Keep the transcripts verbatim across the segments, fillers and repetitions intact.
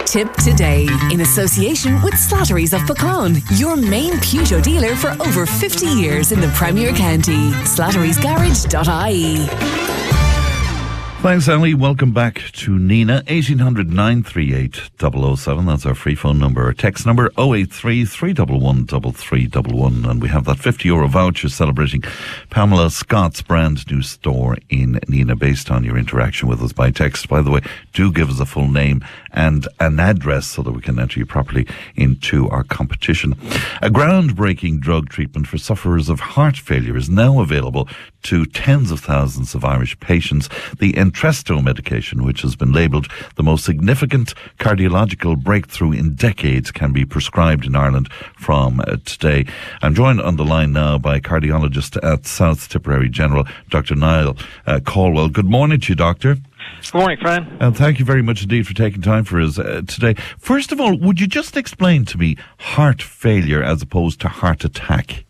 Tip today in association with Slattery's of Pecan, your main Peugeot dealer for over fifty years in the Premier County. slatterys garage dot I E. Thanks, Ali. Welcome back to Nina. eighteen hundred, nine three eight, double oh seven. That's our free phone number. Our text number oh eight three, three one one, three three one one. And we have that fifty euro voucher celebrating Pamela Scott's brand new store in Nina, based on your interaction with us by text. By the way, do give us a full name and an address so that we can enter you properly into our competition. A groundbreaking drug treatment for sufferers of heart failure is now available to tens of thousands of Irish patients. The Entresto medication, which has been labelled the most significant cardiological breakthrough in decades, can be prescribed in Ireland from uh, today. I'm joined on the line now by cardiologist at South Tipperary General, Doctor Niall uh, Caldwell. Good morning to you, Doctor. Good morning, Fran. And thank you very much indeed for taking time for us uh, today. First of all, would you just explain to me heart failure as opposed to heart attack?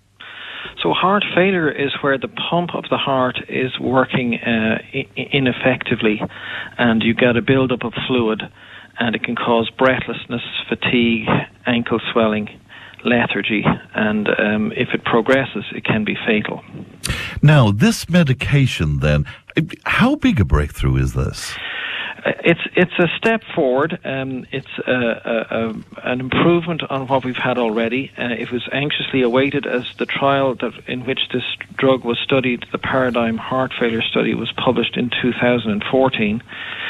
So heart failure is where the pump of the heart is working uh, I- ineffectively, and you get a buildup of fluid, and it can cause breathlessness, fatigue, ankle swelling, lethargy, and um, if it progresses, it can be fatal. Now, this medication then, how big a breakthrough is this? It's it's a step forward. Um, it's a, a, a, an improvement on what we've had already. Uh, it was anxiously awaited as the trial that in which this drug was studied, the Paradigm Heart Failure Study, was published in two thousand fourteen.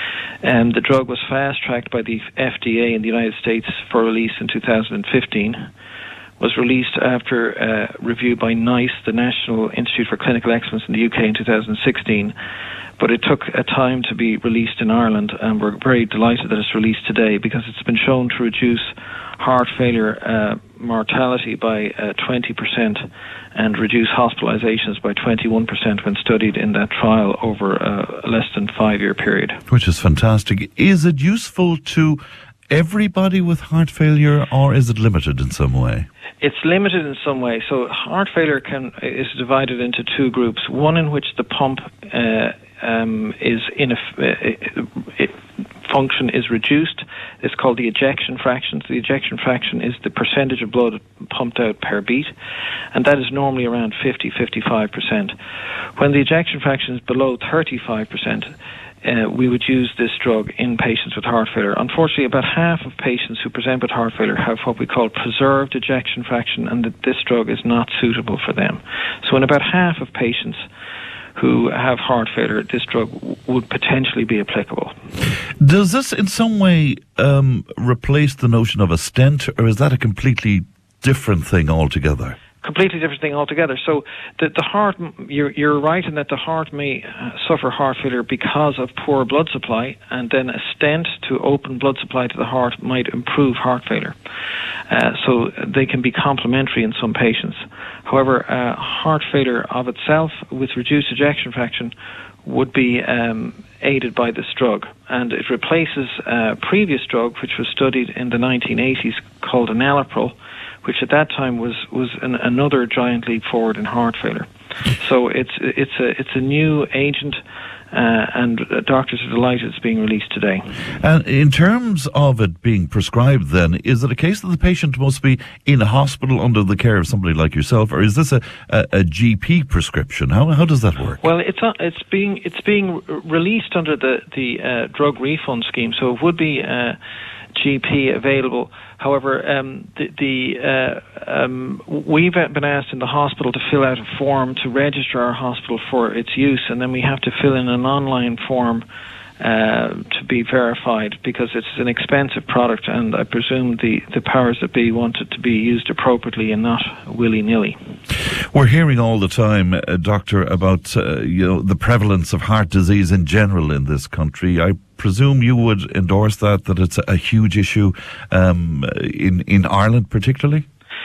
And the drug was fast-tracked by the F D A in the United States for release in two thousand fifteen. Was released after uh, review by NICE, the National Institute for Clinical Excellence in the U K, in two thousand sixteen. But it took a time to be released in Ireland, and we're very delighted that it's released today because it's been shown to reduce heart failure uh, mortality by uh, twenty percent and reduce hospitalizations by twenty-one percent when studied in that trial over a less than five-year period. Which is fantastic. Is it useful to everybody with heart failure, or is it limited in some way? It's limited in some way. So heart failure can is divided into two groups. One in which the pump uh, um, is in a, uh, it, function is reduced. It's called the ejection fraction. So the ejection fraction is the percentage of blood pumped out per beat, and that is normally around fifty to fifty-five percent. When the ejection fraction is below thirty-five percent, Uh, we would use this drug in patients with heart failure. Unfortunately, about half of patients who present with heart failure have what we call preserved ejection fraction, and that this drug is not suitable for them. So in about half of patients who have heart failure, this drug w- would potentially be applicable. Does this in some way um, replace the notion of a stent, or is that a completely different thing altogether? Completely different thing altogether. So the, the heart, you're, you're right in that the heart may uh, suffer heart failure because of poor blood supply, and then a stent to open blood supply to the heart might improve heart failure. Uh, so they can be complementary in some patients. However, uh, heart failure of itself with reduced ejection fraction would be um, aided by this drug, and it replaces a previous drug which was studied in the nineteen eighties called enalapril, which at that time was was an, another giant leap forward in heart failure. So it's it's a it's a new agent, uh, and doctors are delighted it's being released today. And in terms of it being prescribed, then, is it a case that the patient must be in a hospital under the care of somebody like yourself, or is this a, a, a G P prescription? How how does that work? Well, it's uh, it's being it's being released under the the uh, drug refund scheme, so it would be uh, G P available. However, um, the, the uh, um, we've been asked in the hospital to fill out a form to register our hospital for its use, and then we have to fill in an online form uh, to be verified, because it's an expensive product, and I presume the, the powers that be want it to be used appropriately and not willy-nilly. We're hearing all the time, uh, Doctor, about uh, you know the prevalence of heart disease in general in this country. I presume you would endorse that, that it's a huge issue um, in, in Ireland particularly?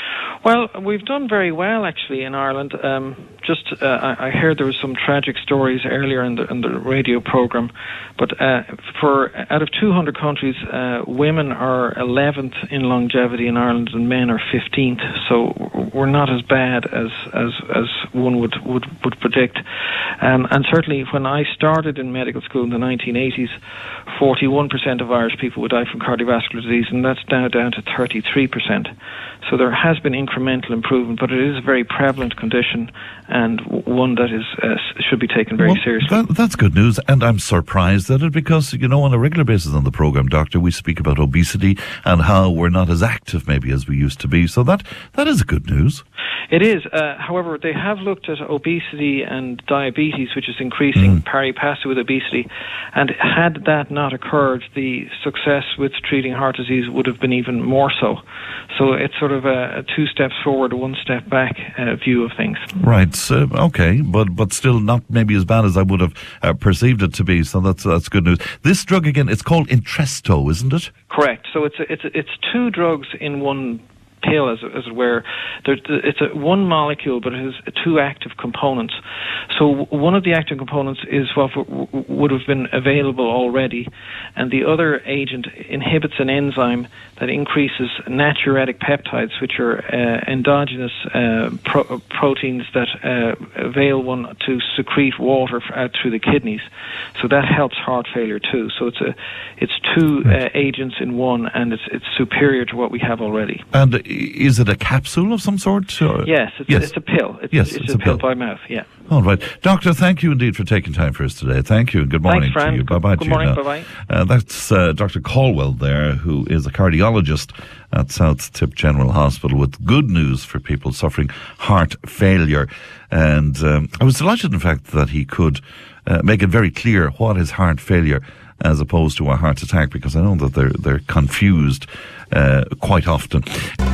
Well, we've done very well actually in Ireland. Um, just uh, I, I heard there was some tragic stories earlier in the in the radio program, but uh, for out of two hundred countries, uh, women are eleventh in longevity in Ireland, and men are fifteenth. So we're not as bad as as as one would would would predict. Um, and certainly, when I started in medical school in the nineteen eighties, forty-one percent of Irish people would die from cardiovascular disease, and that's now down to thirty-three percent. So there has been incremental improvement, but it is a very prevalent condition and one that is uh, should be taken very well, seriously. That, that's good news, and I'm surprised at it because, you know, on a regular basis on the programme, Doctor, we speak about obesity and how we're not as active maybe as we used to be. So that that is good news. It is. Uh, however, they have looked at obesity and diabetes, which is increasing mm. pari passu with obesity, and had that not occurred, the success with treating heart disease would have been even more so. So it's sort of a, a two steps forward, one step back uh, view of things. Right. So, okay, but but still not maybe as bad as I would have uh, perceived it to be. So that's that's good news. This drug again, it's called Entresto, isn't it? Correct. So it's a, it's a, it's two drugs in one pill, as, as it were. There, it's a one molecule, but it has two active components. So one of the active components is what w- would have been available already, and the other agent inhibits an enzyme that increases natriuretic peptides, which are uh, endogenous uh, pro- proteins that uh, avail one to secrete water out through the kidneys. So that helps heart failure too. So it's a it's two uh, agents in one, and it's it's superior to what we have already. And is it a capsule of some sort? Or? Yes, it's, yes, it's a pill. It's, yes, it's, it's a, a pill, pill by mouth, yeah. All right. Doctor, thank you indeed for taking time for us today. Thank you, and good morning Thanks, to you. Good, bye-bye good to morning, you. bye-bye. Uh, that's uh, Doctor Caldwell there, who is a cardiologist at South Tip General Hospital, with good news for people suffering heart failure. And um, I was delighted, in fact, that he could uh, make it very clear what is heart failure as opposed to a heart attack, because I know that they're they're confused uh, quite often.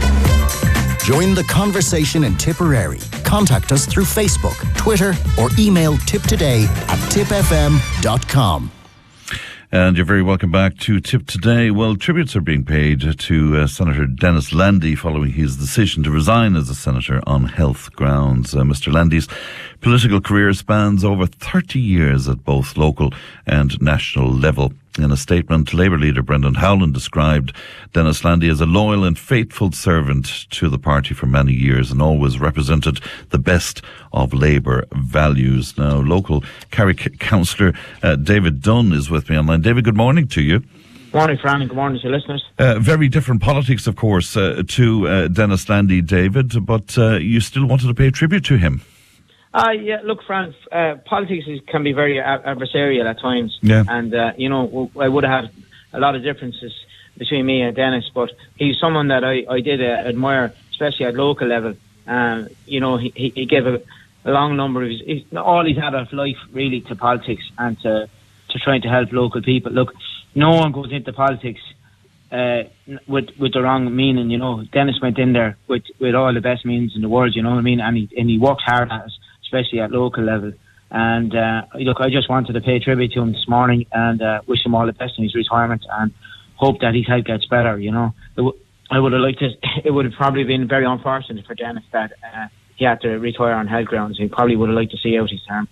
Join the conversation in Tipperary. Contact us through Facebook, Twitter, or email tiptoday at tip f m dot com. And you're very welcome back to Tip Today. Well, tributes are being paid to uh, Senator Dennis Landy following his decision to resign as a senator on health grounds. Uh, Mister Landy's political career spans over thirty years at both local and national level. In a statement, Labour leader Brendan Howlin described Dennis Landy as a loyal and faithful servant to the party for many years and always represented the best of Labour values. Now, local Kerry councillor uh, David Dunn is with me online. David, good morning to you. Morning, Fran, and good morning to your listeners. Uh, very different politics, of course, uh, to uh, Dennis Landy, David, but uh, you still wanted to pay tribute to him. Uh, yeah, look, Fran, uh, politics is, can be very a- adversarial at times. Yeah. And, uh, you know, w- I would have had a lot of differences between me and Dennis, but he's someone that I, I did uh, admire, especially at local level. Uh, you know, he, he gave a, a long number of his, his, all he's had of life, really, to politics and to, to trying to help local people. Look, no one goes into politics uh, with with the wrong meaning, you know. Dennis went in there with, with all the best means in the world, you know what I mean? And he, and he worked hard at it, especially at local level. And uh, look, I just wanted to pay tribute to him this morning and uh, wish him all the best in his retirement and hope that his health gets better, you know. It w- I would have liked to, it would have probably been very unfortunate for Dennis that uh, he had to retire on health grounds. He probably would have liked to see out his term.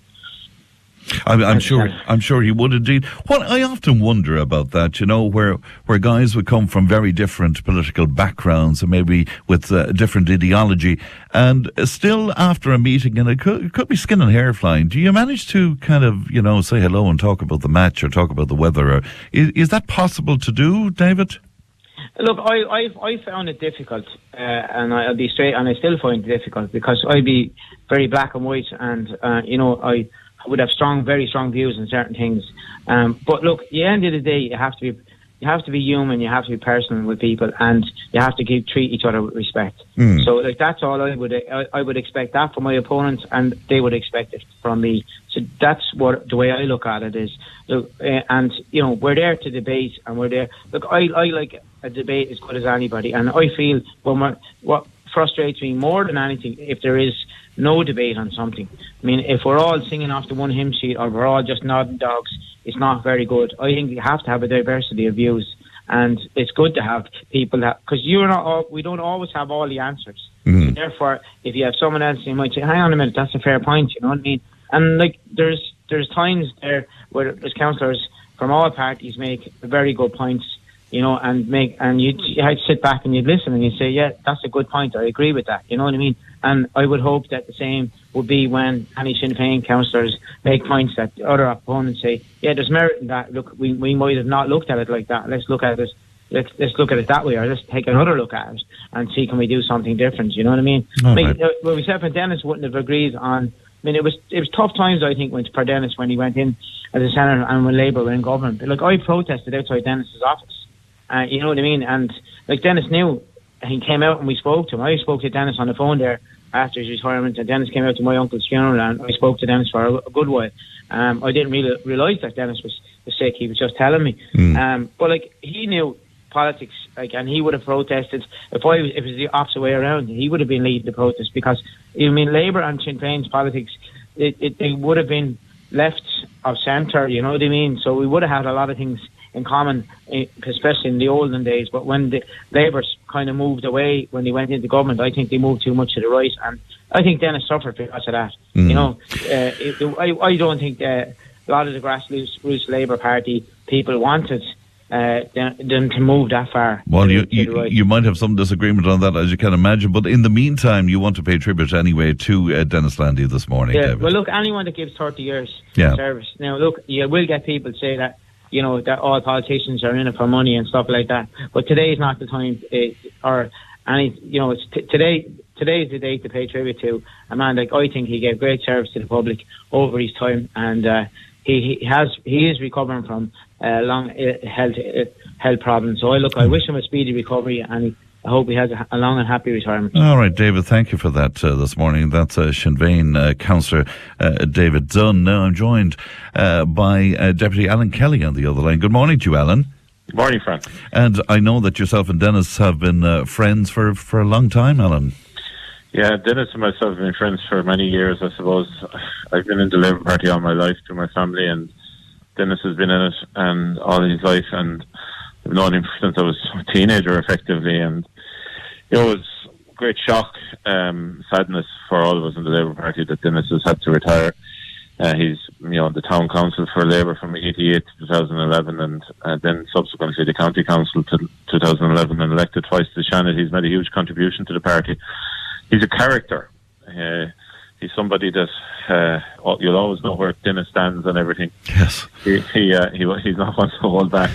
I'm, I'm sure. I'm sure he would indeed. What I often wonder about that, you know, where where guys would come from very different political backgrounds and maybe with uh, different ideology, and still after a meeting, and it could, it could be skin and hair flying. Do you manage to kind of, you know, say hello and talk about the match or talk about the weather? Or is, is that possible to do, David? Look, I I've, I found it difficult, uh, and I'll be straight, and I still find it difficult because I'd be very black and white, and uh, you know, I. would have strong, very strong views on certain things. Um, but look, at the end of the day, you have to be, you have to be human, you have to be personal with people, and you have to give, treat each other with respect. Mm. So, like, that's all I would, I, I would expect that from my opponents, and they would expect it from me. So that's what the way I look at it is. Look, uh, and you know, we're there to debate, and we're there. Look, I, I like a debate as good as anybody, and I feel when we're, what frustrates me more than anything, if there is no debate on something. I mean, if we're all singing off the one hymn sheet or we're all just nodding dogs, it's not very good. I think you have to have a diversity of views. And it's good to have people that, because you're not, all, we don't always have all the answers. Mm. Therefore, if you have someone else, you might say, hang on a minute, that's a fair point, you know what I mean? And like, there's there's times there where there's councillors from all parties make very good points, you know, and make, and you'd, you'd sit back and you'd listen and you'd say, yeah, that's a good point, I agree with that, you know what I mean? And I would hope that the same would be when any Sinn Féin councillors make points that other opponents say, yeah, there's merit in that. Look, we we might have not looked at it like that. Let's look at it. Let's let's look at it that way, or let's take another look at it and see can we do something different. You know what I mean? I mean, right. uh, well, myself and Dennis wouldn't have agreed on. I mean, it was it was tough times, I think, when for Dennis when he went in as a senator and when Labour were in government. But, like, I protested outside Dennis's office. Uh, you know what I mean? And like Dennis knew, he came out and we spoke to him. I spoke to Dennis on the phone there after his retirement, and Dennis came out to my uncle's funeral, and I spoke to Dennis for a, a good while. Um, I didn't really realise that Dennis was, was sick. He was just telling me. Mm. Um, but like he knew politics, like, and he would have protested if I if it was the opposite way around. He would have been leading the protest because I mean Labour and Sinn Féin's politics, it, it they would have been left of centre. You know what I mean? So we would have had a lot of things in common, especially in the olden days. But when the Labour kind of moved away, when they went into government, I think they moved too much to the right, and I think Dennis suffered because of that. Mm. You know, uh, it, it, I, I don't think that a lot of the grassroots Labour Party people wanted uh, them to move that far. Well, to, you to you, right. you might have some disagreement on that, as you can imagine, but in the meantime, you want to pay tribute anyway to uh, Dennis Landy this morning, yeah, David. Well, look, anyone that gives thirty years yeah. service. Now, look, you will get people say that, you know, that all politicians are in it for money and stuff like that. But today is not the time, uh, or any, you know, it's t- today. Today is the day to pay tribute to a man like I think he gave great service to the public over his time, and uh, he, he has he is recovering from uh, long uh, health uh, health problems. So I look, I wish him a speedy recovery, and I hope he has a, a long and happy retirement. All right, David, thank you for that uh, this morning. That's uh, Sinn Féin uh, Councillor uh, David Dunn. Now I'm joined uh, by uh, Deputy Alan Kelly on the other line. Good morning to you, Alan. Good morning, Frank. And I know that yourself and Dennis have been uh, friends for, for a long time, Alan. Yeah, Dennis and myself have been friends for many years, I suppose. I've been in the Labour Party all my life through my family, and Dennis has been in it and all his life, and I've known him since I was a teenager, effectively, and you know, it was a great shock, um, sadness for all of us in the Labour Party that Dennis has had to retire. Uh, he's, you know, the town council for Labour from eighty-eight to two thousand eleven, and uh, then subsequently the county council to two thousand eleven, and elected twice to Shannon. He's made a huge contribution to the party. He's a character. Uh, he's somebody that uh, you'll always know where Dennis stands and everything. Yes. He he uh, he he's not one to hold back.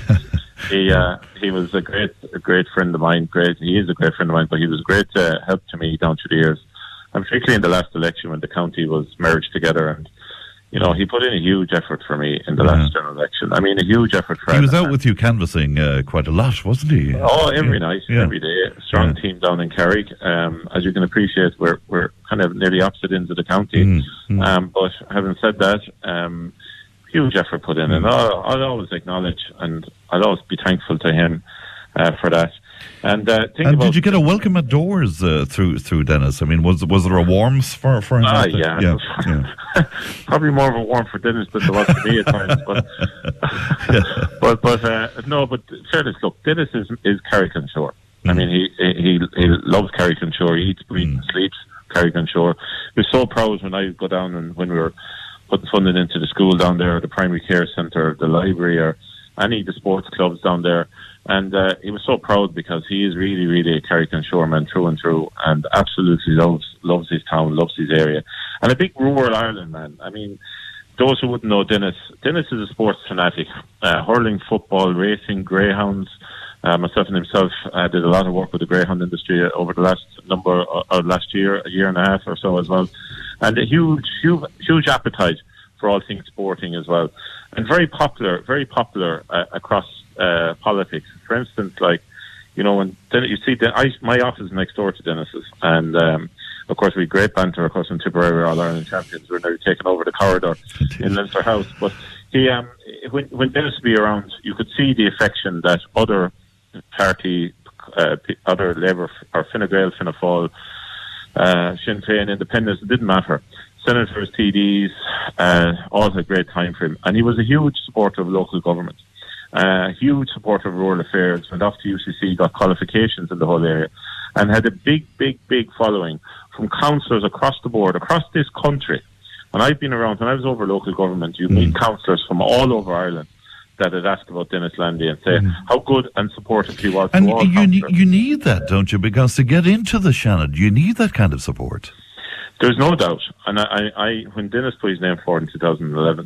he uh, he was a great a great friend of mine. Great. He is a great friend of mine, but he was a great uh, help to me down through the years. And particularly in the last election when the county was merged together, and you know, he put in a huge effort for me in the yeah. last general election. I mean, a huge effort for He was out with you canvassing uh, quite a lot, wasn't he? Oh, every yeah. night, yeah. every day. A strong yeah. team down in Carrick. Um, as you can appreciate, we're we're kind of nearly opposite ends of the county. Mm, mm. Um, but having said that, um, huge effort put in, mm. and I'll, I'll always acknowledge, and I'll always be thankful to him uh, for that. And, uh, think and about did you get a welcome at doors uh, through through Dennis? I mean, was was there a warmth for for him? Ah, yeah, yeah, yeah. Probably more of a warmth for Dennis than there was for me at times. But yeah. but but uh, no, but fairness, look, Dennis is is Carrick-on-Shore. Mm. I mean, he he he loves Carrick-on-Shore. He eats, breathes, mm. sleeps Carrick-on-Shore. We're so proud when I go down and when we were putting funding into the school down there, the primary care centre, the library, or any of the sports clubs down there. And uh, he was so proud because he is really, really a Carrick-on-Shore man through and through, and absolutely loves loves his town, loves his area, and a big rural Ireland man. I mean, those who wouldn't know Dennis, Dennis is a sports fanatic. Uh, hurling, football, racing, greyhounds. Uh, myself and himself uh, did a lot of work with the greyhound industry over the last number, or uh, last year, a year and a half or so as well, and a huge, huge, huge appetite for all things sporting as well, and very popular, very popular uh, across uh, politics. For instance, like, you know, when Den- you see, Den- I, my office is next door to Dennis's, and um, of course we had great banter. Of course, in Tipperary, All Ireland champions, we're now taking over the corridor in Leinster House. But he, um, when when Dennis would be around, you could see the affection that other party, uh, other Labour or Fine Gael, Fianna Fáil, uh, Sinn Féin, Independents, it didn't matter. Senators, T Ds, uh, all had a great time for him. And he was a huge supporter of local government. uh, huge supporter of rural affairs, went off to U C C, got qualifications in the whole area, and had a big, big, big following from councillors across the board, across this country. And I've been around, when I was over local government, you mm. meet councillors from all over Ireland that had asked about Dennis Landy and say mm. how good and supportive he was and to all you, ne- you need that, don't you? Because to get into the Shannon, you need that kind of support. There's no doubt. And I, I, I when Dennis put his name forward in two thousand eleven,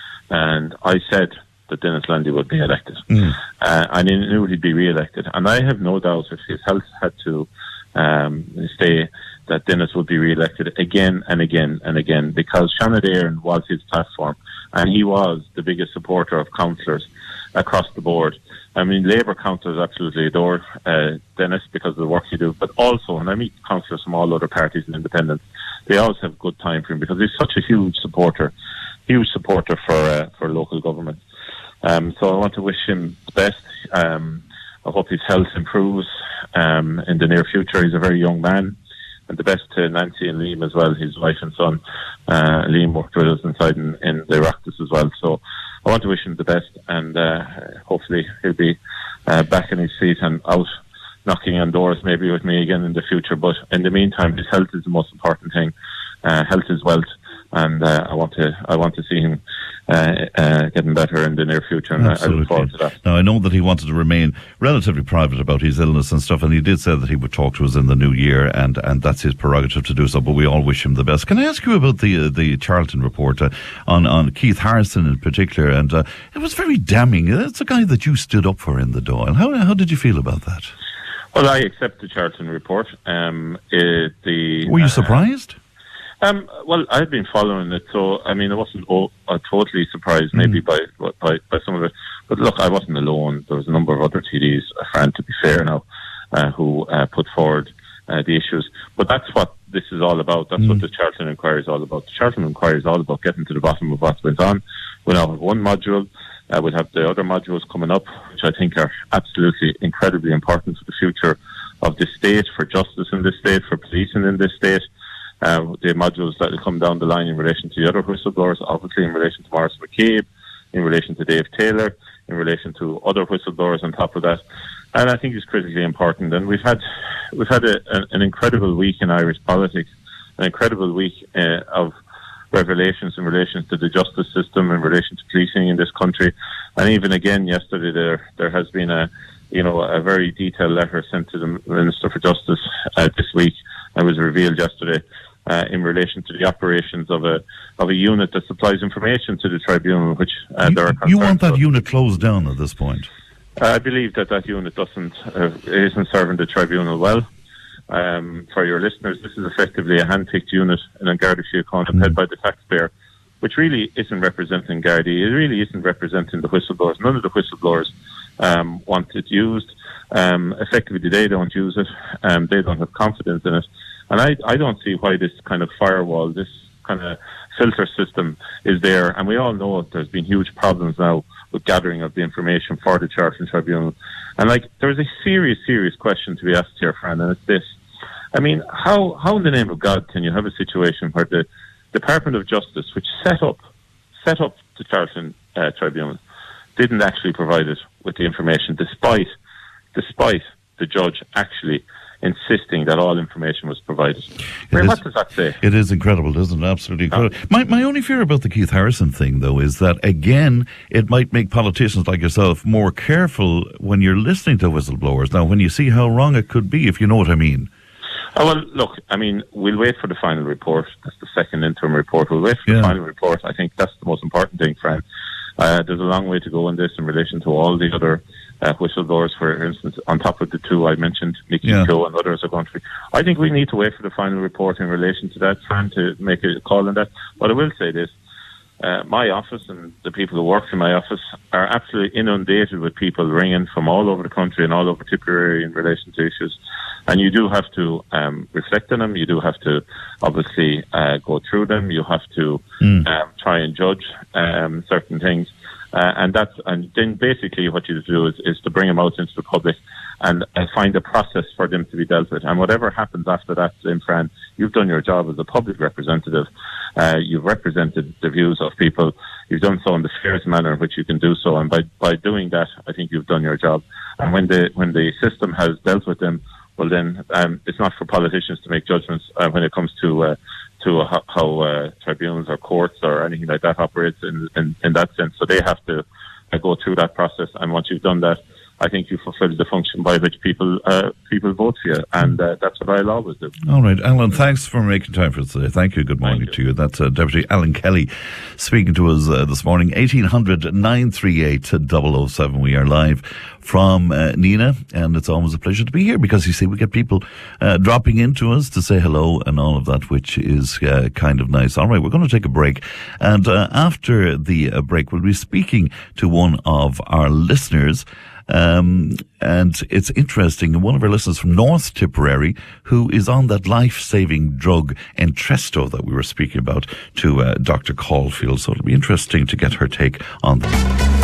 and I said that Dennis Landy would be elected, mm. uh, I knew he'd be re-elected. And I have no doubt if his health had to um, stay, that Dennis would be re-elected again and again and again, because Shannon Éireann was his platform, and he was the biggest supporter of councillors across the board. I mean, Labour councillors absolutely adore uh, Dennis because of the work he does, but also, and I meet councillors from all other parties and independents, they always have good time for him because he's such a huge supporter, huge supporter for uh, for local government. Um, so I want to wish him the best. Um, I hope his health improves um, in the near future. He's a very young man. And the best to Nancy and Liam as well, his wife and son. Uh, Liam worked with us inside in, in the Oireachtas as well. So I want to wish him the best, and uh, hopefully he'll be uh, back in his feet and out knocking on doors maybe with me again in the future. But in the meantime, his health is the most important thing. Uh, health is wealth, and uh, I want to I want to see him uh, uh, getting better in the near future, and I, I look forward to that. Now, I know that he wanted to remain relatively private about his illness and stuff, and he did say that he would talk to us in the new year, and, and that's his prerogative to do so, but we all wish him the best. Can I ask you about the uh, the Charlton report uh, on, on Keith Harrison in particular? And uh, it was very damning. It's a guy that you stood up for in the Dáil. How, how did you feel about that? Well, I accept the Charlton report. Um, it, the, Were you uh, surprised? Um, well, I've been following it, so I mean, I wasn't oh, uh, totally surprised, maybe mm. by, by by some of it. But look, I wasn't alone. There was a number of other T Ds, a friend, to be fair now, uh, who uh, put forward uh, the issues. But that's what this is all about. That's mm. what the Charlton Inquiry is all about. The Charlton Inquiry is all about getting to the bottom of what went on. We'll now have one module. Uh, we'll have the other modules coming up, which I think are absolutely incredibly important for the future of this state, for justice in this state, for policing in this state. Uh, the modules that will come down the line in relation to the other whistleblowers, obviously in relation to Maurice McCabe, in relation to Dave Taylor, in relation to other whistleblowers on top of that. And I think it's critically important. And we've had we've had a, a, an incredible week in Irish politics, an incredible week uh, of revelations in relation to the justice system, in relation to policing in this country. And even again yesterday there there has been a you know a very detailed letter sent to the Minister for Justice uh, this week. It was revealed yesterday. Uh, in relation to the operations of a of a unit that supplies information to the tribunal, which uh, you, there are you want that about. unit closed down at this point? Uh, I believe that that unit doesn't uh, isn't serving the tribunal well. Um, for your listeners, this is effectively a hand-picked unit in an Garda Síochána mm. head by the taxpayer, which really isn't representing Gardaí. It really isn't representing the whistleblowers. None of the whistleblowers um, want it used. Um, effectively, they don't use it. Um, they don't have confidence in it. And I, I don't see why this kind of firewall, this kind of filter system is there. And we all know there's been huge problems now with gathering of the information for the Charlton Tribunal. And like, there's a serious, serious question to be asked here, Fran, and it's this. I mean, how, how in the name of God can you have a situation where the Department of Justice, which set up, set up the Charlton uh, Tribunal, didn't actually provide it with the information, despite, despite the judge actually insisting that all information was provided. I mean, what does that say? It is incredible, isn't it? Absolutely incredible. No. My, my only fear about the Keith Harrison thing, though, is that, again, it might make politicians like yourself more careful when you're listening to whistleblowers. Now, when you see how wrong it could be, if you know what I mean. Oh, well, look, I mean, we'll wait for the final report. That's the second interim report. We'll wait for yeah. the final report. I think that's the most important thing, Frank. Uh, there's a long way to go in this in relation to all the other uh, whistleblowers, for instance, on top of the two I mentioned, Nicky yeah. Joe and others are going to be. I think we need to wait for the final report in relation to that, Fran, to make a call on that. But I will say this. Uh, my office and the people who work in my office are absolutely inundated with people ringing from all over the country and all over Tipperary in relation to issues. And you do have to um, reflect on them. You do have to obviously uh, go through them. You have to mm. um, try and judge um, certain things. Uh, and that's and then basically what you do is, is to bring them out into the public and, and find a process for them to be dealt with. And whatever happens after that, in Fran, you've done your job as a public representative. Uh, you've represented the views of people. You've done so in the fairest manner in which you can do so. And by, by doing that, I think you've done your job. And when the when the system has dealt with them, well then um, it's not for politicians to make judgments uh, when it comes to uh, to uh, how, how uh, tribunals or courts or anything like that operates in, in, in that sense. So they have to uh, go through that process. And once you've done that, I think you fulfilled the function by which people uh, people vote for you, and uh, that's what I'll always do. All right, Alan, thanks for making time for us today. Thank you. Good morning you. to you. That's uh, Deputy Alan Kelly speaking to us uh, this morning. eighteen hundred nine three eight double oh seven. We are live from uh, Nina, and it's always a pleasure to be here because, you see, we get people uh, dropping into us to say hello and all of that, which is uh, kind of nice. All right, we're going to take a break, and uh, after the uh, break, we'll be speaking to one of our listeners. Um, and it's interesting, one of our listeners from North Tipperary, who is on that life-saving drug Entresto that we were speaking about to uh, Doctor Caulfield. So it'll be interesting to get her take on that.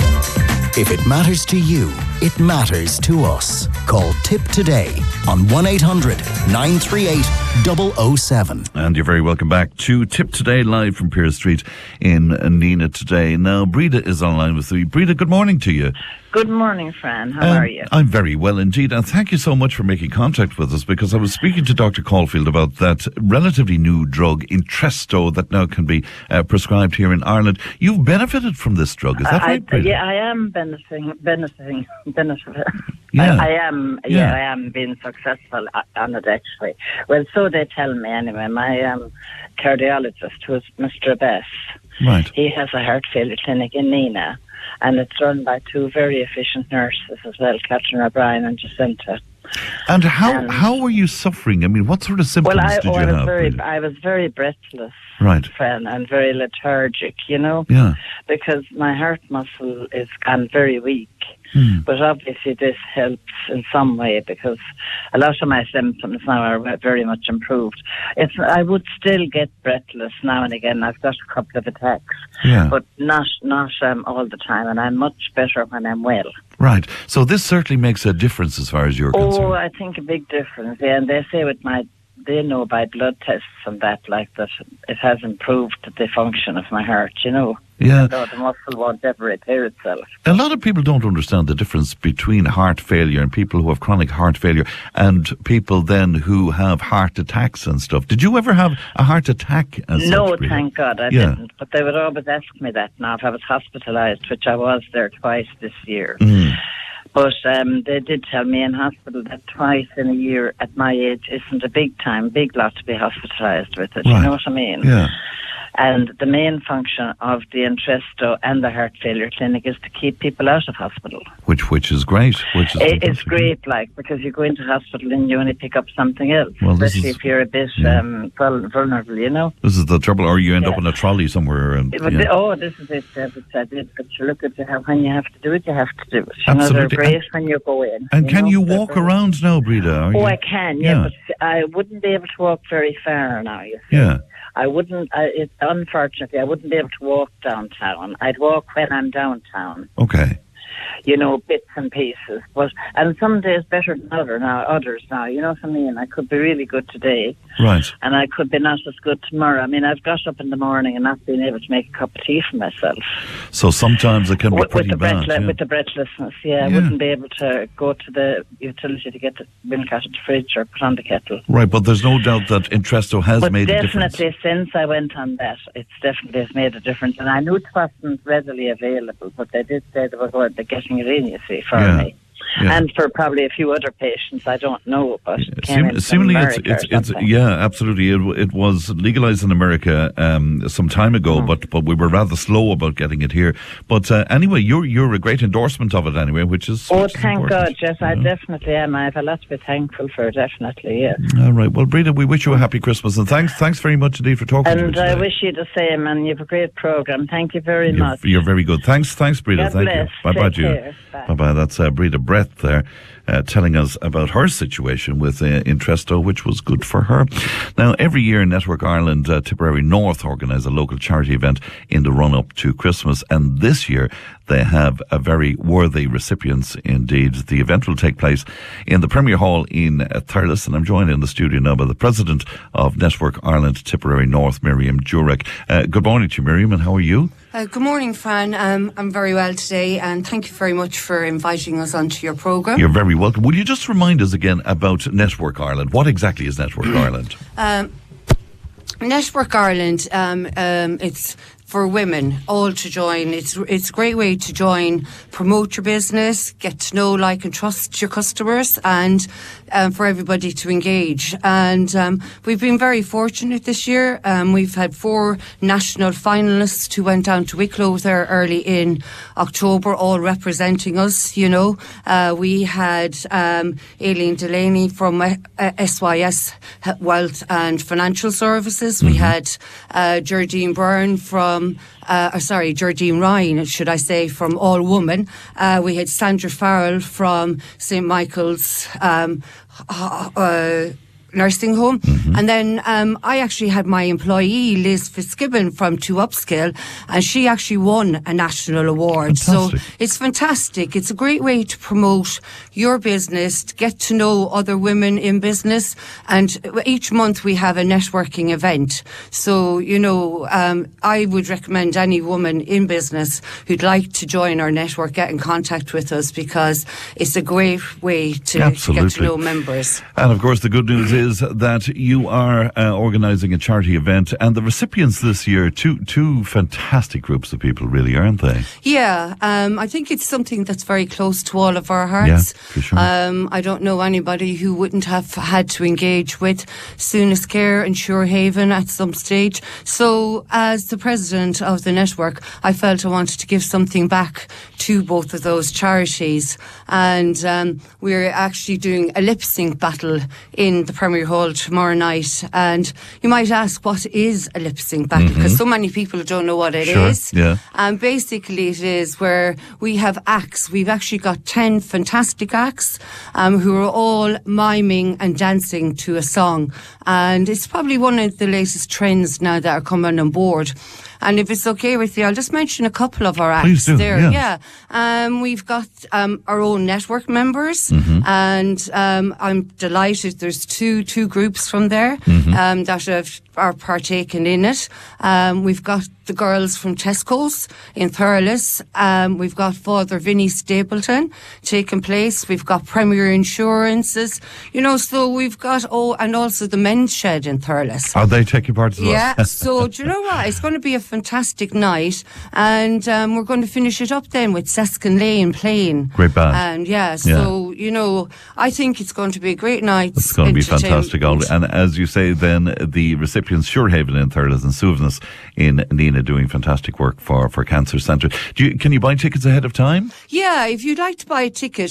If it matters to you, it matters to us. Call Tip today on one eight hundred nine three eight double oh seven. And you're very welcome back to Tip Today, live from Pearse Street in Nina today. Now, Breda is online with me. Breda, good morning to you. Good morning, Fran. How um, are you? I'm very well indeed. And thank you so much for making contact with us, because I was speaking to Doctor Caulfield about that relatively new drug, Entresto, that now can be uh, prescribed here in Ireland. You've benefited from this drug, is that I, right, Breda? Yeah, I am benefiting, benefiting, benefiting. Yeah. I, I am, yeah. yeah, I am being successful on it, actually. Well, so they tell me anyway. My um, cardiologist, who is Mister Bess, right. he has a heart failure clinic in Nina. And it's run by two very efficient nurses as well, Catherine O'Brien and Jacinta. And how and how were you suffering? I mean, what sort of symptoms well, I, did you oh, I was have? Very, really? I was very breathless, right, Fran, and very lethargic, you know, yeah, because my heart muscle is gone very weak. Hmm. But obviously this helps in some way, because a lot of my symptoms now are very much improved. It's, I would still get breathless now and again. I've got a couple of attacks, yeah. but not not um, all the time, and I'm much better when I'm well. Right. So this certainly makes a difference as far as you're oh, concerned. Oh, I think a big difference. Yeah, and they say with my, they know by blood tests and that, like that, it has improved the function of my heart, you know. Yeah. Though the muscle won't ever repair itself. A lot of people don't understand the difference between heart failure and people who have chronic heart failure and people then who have heart attacks and stuff. Did you ever have a heart attack? As no, such, thank God I yeah. didn't. But they would always ask me that now if I was hospitalised, which I was there twice this year. Mm. But um, they did tell me in hospital that twice in a year at my age isn't a big time, big lot to be hospitalised with it. Right. You know what I mean? Yeah. And the main function of the Entresto and the heart failure clinic is to keep people out of hospital. Which which is great. Which is it, it's great, like, because you go into hospital and you only pick up something else, well, especially is, if you're a bit yeah. um, vulnerable, you know. This is the trouble, or you end yeah. up in a trolley somewhere. And, but yeah. the, oh, this is it. Uh, I did, but you look at you have, when you have to do it, you have to do it. You Absolutely. know, they're great and, when you go in. And you can know, you walk around now, Breda? Oh, you? I can, yeah, yeah, but I wouldn't be able to walk very far now, you see. Yeah. I wouldn't, I, it, unfortunately, I wouldn't be able to walk downtown. I'd walk when I'm downtown. Okay. You know, bits and pieces. But and some days better than other now, others now. You know what I mean? I could be really good today. Right. And I could be not as good tomorrow. I mean, I've got up in the morning and not been able to make a cup of tea for myself. So sometimes it can be with, pretty with the bad. Breathless, yeah. With the breathlessness, yeah, yeah. I wouldn't be able to go to the utility to get the milk out of the fridge or put on the kettle. Right, but there's no doubt that Entresto has but made a difference. definitely, since I went on that, it's definitely has made a difference. And I knew it wasn't readily available, but they did say they were going, they're getting it in, you see, for yeah. me. Yeah. And for probably a few other patients, I don't know, but it came Seem, in seemingly from it's, America it's, it's yeah, absolutely. It, it was legalized in America um, some time ago, mm. but but we were rather slow about getting it here. But uh, anyway, you're you're a great endorsement of it anyway, which is oh, which is thank important. God, yes, I yeah. definitely am. I have a lot to be thankful for, definitely, yes. All right, well, Breda, we wish you a happy Christmas, and thanks thanks very much indeed for talking and to me today. I wish you the same, and you have a great program. Thank you very you're, much. You're very good. Thanks, thanks, Breda. God Thank bless. you. Bye bye, Take you. care. Bye. Bye bye. That's uh, Breda Brett there. uh, telling us about her situation with uh, Intresto, which was good for her. Now, every year Network Ireland uh, Tipperary North organise a local charity event in the run-up to Christmas, and this year they have a very worthy recipients indeed. The event will take place in the Premier Hall in uh, Thurles, and I'm joined in the studio now by the President of Network Ireland Tipperary North, Miriam Jurek. Uh, good morning to you, Miriam, and how are you? Uh, good morning, Fran. Um, I'm very well today, and thank you very much for inviting us onto your programme. You're very welcome. Will you just remind us again about Network Ireland? What exactly is Network Ireland? Um, Network Ireland, um, um, it's for women all to join. It's it's a great way to join, promote your business, get to know, like and trust your customers, and um, for everybody to engage. And um, we've been very fortunate this year. Um, we've had four national finalists who went down to Wicklow there early in October, all representing us, you know. Uh, we had um, Aileen Delaney from uh, S Y S Wealth and Financial Services. Mm-hmm. We had uh, Geraldine Byrne from Um, uh, or sorry, Geraldine Ryan, should I say, from All Woman. Uh, we had Sandra Farrell from Saint Michael's um, uh, nursing home. Mm-hmm. And then um, I actually had my employee, Liz Fitzgibbon from Two Upscale, and she actually won a national award. Fantastic. So it's fantastic. It's a great way to promote your business, to get to know other women in business. And each month we have a networking event. So, you know, um, I would recommend any woman in business who'd like to join our network get in contact with us, because it's a great way to, to get to know members. And of course the good news is is that you are uh, organising a charity event, and the recipients this year, two two fantastic groups of people, really, aren't they? Yeah, um, I think it's something that's very close to all of our hearts. Yeah, for sure. Um, I don't know anybody who wouldn't have had to engage with Soonest Care and Shorehaven at some stage. So, as the president of the network, I felt I wanted to give something back to both of those charities, and um, we're actually doing a lip sync battle in the Premier Hall tomorrow night. And you might ask, what is a lip sync battle? Because mm-hmm. so many people don't know what it sure, is. Yeah. And basically it is where we have acts. We've actually got ten fantastic acts um, who are all miming and dancing to a song. And it's probably one of the latest trends now that are coming on board. And if it's okay with you, I'll just mention a couple of our acts. Please do, there. yes. Yeah. Um, we've got um, our own network members, mm-hmm. and um, I'm delighted there's two two groups from there mm-hmm. um, that have, are partaking in it. Um, we've got the girls from Tesco's in Thurles. Um, we've got Father Vinnie Stapleton taking place. We've got Premier Insurances. You know, so we've got, oh, and also the Men's Shed in Thurles. Are they taking part as well? Yeah, so do you know what? It's going to be a fantastic night, and um, we're going to finish it up then with Seskin Lane playing. Great band. And yeah, so, yeah. you know, I think it's going to be a great night. It's going to be fantastic. And as you say, then the recipients, Shorehaven in Thurles and Suveness in Nina, doing fantastic work for, for Cancer Centre. Do you, can you buy tickets ahead of time? Yeah, if you'd like to buy a ticket,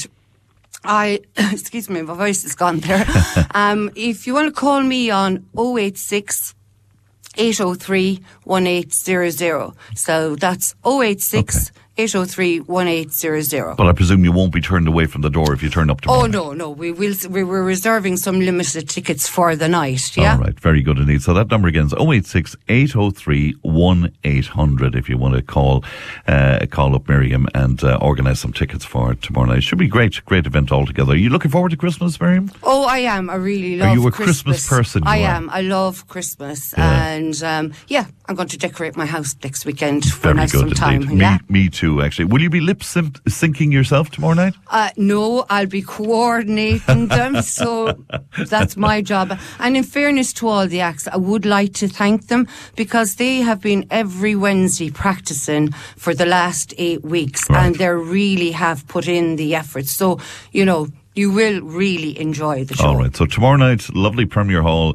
I, excuse me, my voice is gone there. um, if you want to call me on oh eight six, eight oh three, one eight zero zero. So that's oh eight six, eight oh three, one eight zero zero. But I presume you won't be turned away from the door if you turn up tomorrow. Oh, no, no. We will, we were reserving some limited tickets for the night, yeah? All right, very good indeed. So that number again is oh eight six, eight oh three, one eight hundred if you want to call uh, call up Miriam and uh, organise some tickets for tomorrow night. It should be great, great event altogether. Are you looking forward to Christmas, Miriam? Oh, I am. I really love Are you a Christmas, Christmas person? I are? am. I love Christmas. Yeah. And um, yeah, I'm going to decorate my house next weekend very when I have good some time. Indeed. Yeah? Me, me too, actually. Will you be lip syncing yourself tomorrow night? Uh, no, I'll be coordinating them, so that's my job. And in fairness to all the acts, I would like to thank them, because they have been every Wednesday practicing for the last eight weeks, right. and they really have put in the effort. So, you know, you will really enjoy the show. All right, so tomorrow night, lovely Premier Hall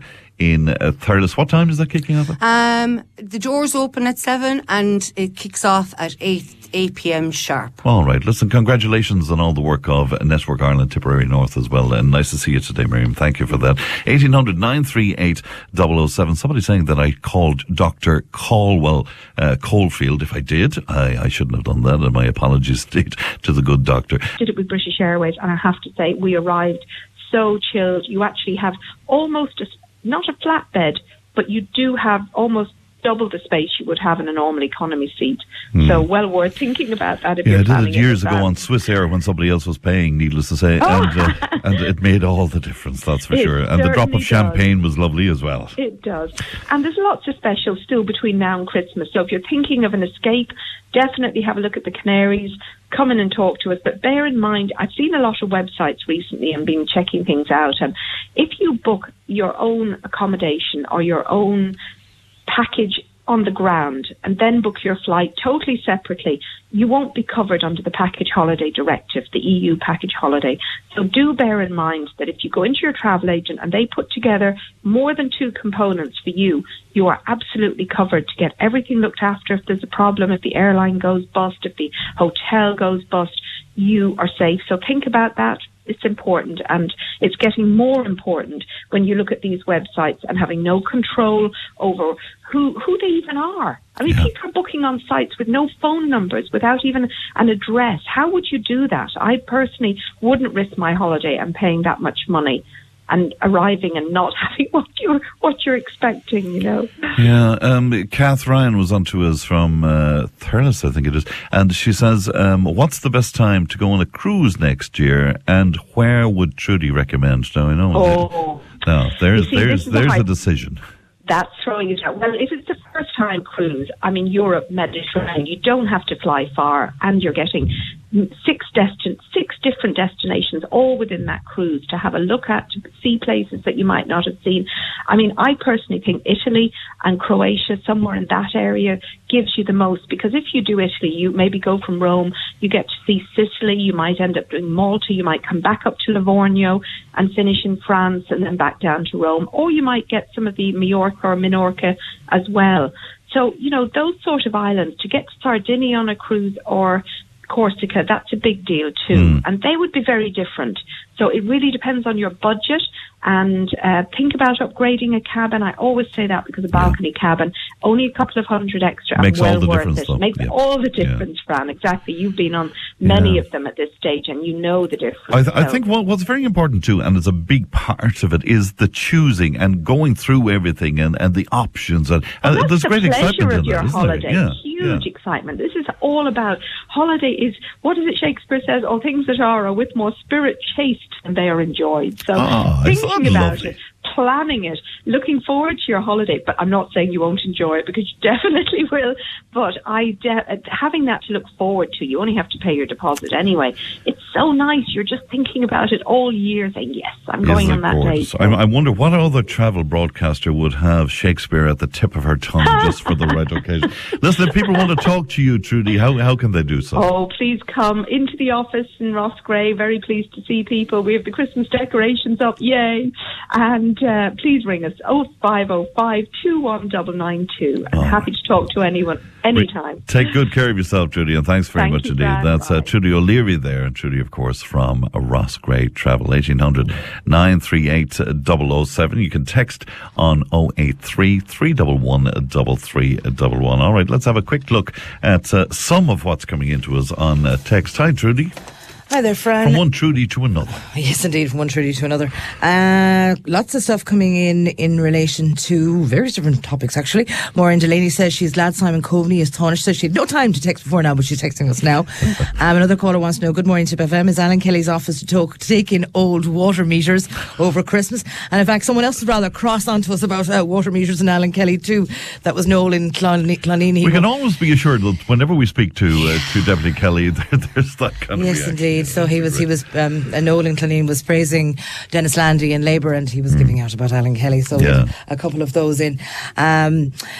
in uh, Thurles. What time is that kicking off? Um, the doors open at seven and it kicks off at eight p.m. sharp. All right. Listen, congratulations on all the work of Network Ireland Tipperary North as well. And nice to see you today, Miriam. Thank you for that. eighteen hundred nine three eight double oh seven. Somebody saying that I called Doctor Caldwell uh, Coldfield. If I did, I, I shouldn't have done that. And my apologies to, to the good doctor. Did it with British Airways, and I have to say, we arrived so chilled. You actually have almost a, not a flat bed, but you do have almost double the space you would have in a normal economy seat. Mm. So well worth thinking about that if yeah, you're planning. I did it years ago that. on Swiss Air when somebody else was paying, needless to say, oh. and, uh, and it made all the difference, that's for it sure. And the drop of champagne does. was lovely as well. It does. And there's lots of specials still between now and Christmas. So if you're thinking of an escape, definitely have a look at the Canaries. Come in and talk to us. But bear in mind, I've seen a lot of websites recently and been checking things out. And if you book your own accommodation or your own package on the ground and then book your flight totally separately, you won't be covered under the Package Holiday Directive, the E U Package Holiday. So do bear in mind that if you go into your travel agent and they put together more than two components for you, you are absolutely covered to get everything looked after. If there's a problem, if the airline goes bust, if the hotel goes bust, you are safe. So think about that. It's important, and it's getting more important when you look at these websites and having no control over who who they even are. I mean, yeah. people are booking on sites with no phone numbers, without even an address. How would you do that? I personally wouldn't risk my holiday and paying that much money and arriving and not having what you're what you're expecting, you know. Yeah, um, Kath Ryan was on to us from uh, Thurles, I think it is, and she says, um, what's the best time to go on a cruise next year, and where would Trudy recommend? Now, I know. Oh. No, there's, see, there's, there's a, a decision. That's throwing it out. Well, if it's a first-time cruise, I mean, Europe, Mediterranean, you don't have to fly far, and you're getting six destin- six different destinations all within that cruise to have a look at, to see places that you might not have seen. I mean, I personally think Italy and Croatia, somewhere in that area, gives you the most, because if you do Italy, you maybe go from Rome, you get to see Sicily, you might end up doing Malta, you might come back up to Livorno and finish in France and then back down to Rome, or you might get some of the Majorca or Minorca as well. So, you know, those sort of islands, to get to Sardinia on a cruise or Corsica, that's a big deal too. Mm. And they would be very different. So it really depends on your budget, and uh, think about upgrading a cabin. I always say that, because a balcony yeah. cabin, only a couple of hundred extra, makes and well all the worth difference, it. Though. Makes yeah. all the difference, yeah. Fran. Exactly. You've been on many yeah. of them at this stage, and you know the difference. I, th- so. I think what, what's very important too, and it's a big part of it, is the choosing and going through everything and, and the options. And, well, and there's the great excitement of in your that, holiday. Yeah. Huge yeah. excitement. This is all about holiday. Is what is it Shakespeare says? All things that are are with more spirit chaste than they are enjoyed. So oh, thinking about lovely? it, planning it, looking forward to your holiday. But I'm not saying you won't enjoy it, because you definitely will. But I de- having that to look forward to, you only have to pay your deposit anyway. It's so nice. You're just thinking about it all year, saying, yes, I'm going Isn't on that gorgeous? day. I, I wonder what other travel broadcaster would have Shakespeare at the tip of her tongue just for the right occasion. Listen, if people want to talk to you, Trudy, how how can they do so? Oh, please come into the office in Rossgrave. Very pleased to see people. We have the Christmas decorations up, yay! And uh, please ring us oh five oh five, two one nine nine two. I'm oh. happy to talk to anyone anytime. Take good care of yourself, Trudy, and thanks very Thank much you, indeed. Dad. That's uh, Trudy O'Leary there, and Trudy, of course, from Rossgrave Travel. eighteen hundred nine three eight double oh seven. You can text on oh eight three, three one one, three three one one. All right, let's have a quick look at uh, some of what's coming into us on uh, text. Hi, Trudy. Hi there, Fran. From one Trudy to another. Yes, indeed, from one Trudy to another. Uh, lots of stuff coming in in relation to various different topics, actually. Maureen Delaney says she's glad Simon Coveney is tarnished. Says she had no time to text before now, but she's texting us now. um, another caller wants to know, good morning, Tip F M. Is Alan Kelly's office to, talk, to take in old water meters over Christmas? And in fact, someone else was rather cross on to us about uh, water meters and Alan Kelly too. That was Noel in Clonini. We can always be assured that whenever we speak to uh, to Deputy Kelly, there, there's that kind of yes, reaction. indeed. So he was, he was, um, Noel in Clonine was praising Dennis Landy in Labour, and he was mm. giving out about Alan Kelly. So yeah. a couple of those in. Um,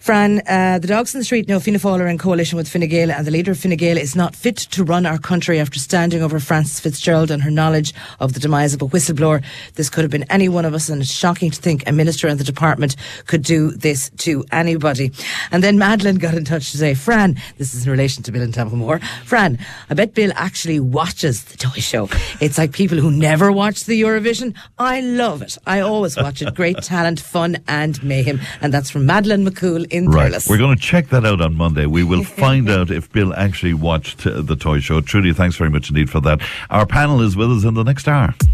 Fran, uh, the Dogs in the Street know Fianna Fáil are in coalition with Fine Gael, and the leader of Fine Gael is not fit to run our country after standing over Frances Fitzgerald and her knowledge of the demise of a whistleblower. This could have been any one of us, and it's shocking to think a minister in the department could do this to anybody. And then Madeline got in touch to say, Fran, this is in relation to Bill and Templemore, Fran, I bet Bill actually watches the toy show. It's like people who never watch the Eurovision. I love it. I always watch it. Great talent, fun and mayhem. And that's from Madeline McCool in Right. Thurles. We're going to check that out on Monday. We will find out if Bill actually watched uh, the toy show. Trudy, thanks very much indeed for that. Our panel is with us in the next hour.